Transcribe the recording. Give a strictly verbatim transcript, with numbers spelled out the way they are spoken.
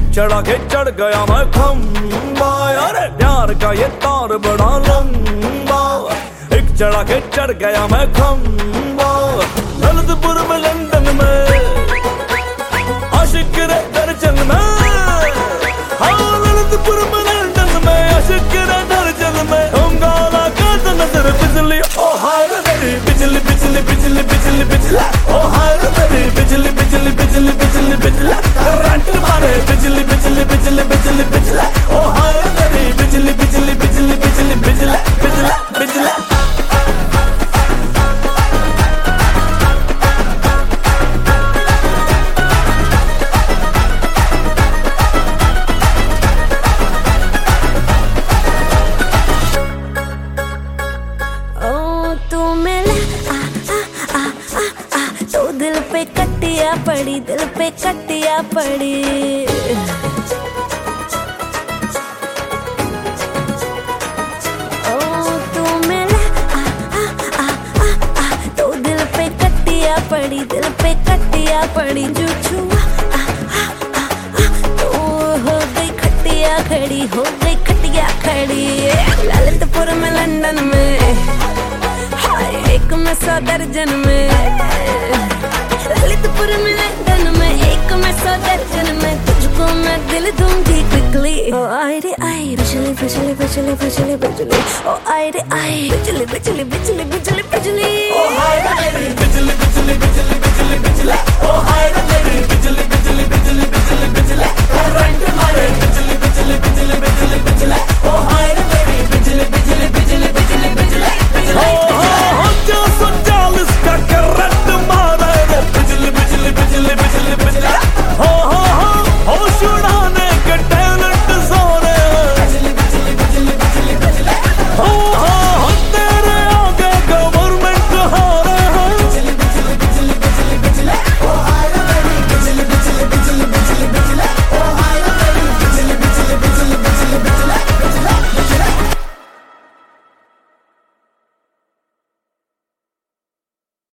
चढ़ा के चढ़ गया मैं खम्बा, अरे प्यार का ये तार बड़ा लंबा। एक चढ़ा के चढ़ गया मैं खम्बा, ललितपुर में लंदन में आशिक रे दर्जन में। हाँ ललितपुर में लंदन में आशिक रे दर्जन में। हम गाना का नजर बिजली ओ हाय रे तेरी बिजली बिजली बिजली बिजली बिजली ओ हाय रे तेरी बिजली बिजली बिजली बिजली बिजली करंट मारे बिजली बिजली बिजली बिजली बिजली ओ हाय रे तेरी बिजली बिजली बिजली बिजली बिजली बिजली बिजली। दिल पे कटिया पड़ी, दिल पे कटिया पड़ी। ओ तू मिला आ आ आ आ आ तो दिल पे कटिया पड़ी, दिल पे कटिया पड़ी। जो छुआ आ आ आ आ तो हो गई खटिया खड़ी, हो गई खटिया खड़ी। ललितपुर में लंदन में हाय एक में सौ दर्जन में। ललितपुर में लंदन में एक में सौ दर्जन में। तुझको मैं दिल दूंगी क्विकली। ओ आई रे आई बिजली बिजली बिजली बिजली बिजली ओ आई रे आई बिजली बिजली बिजली बिजली बिजली। ओ हाय रे बिजली बिजली बिजली बिजली बिजली ओ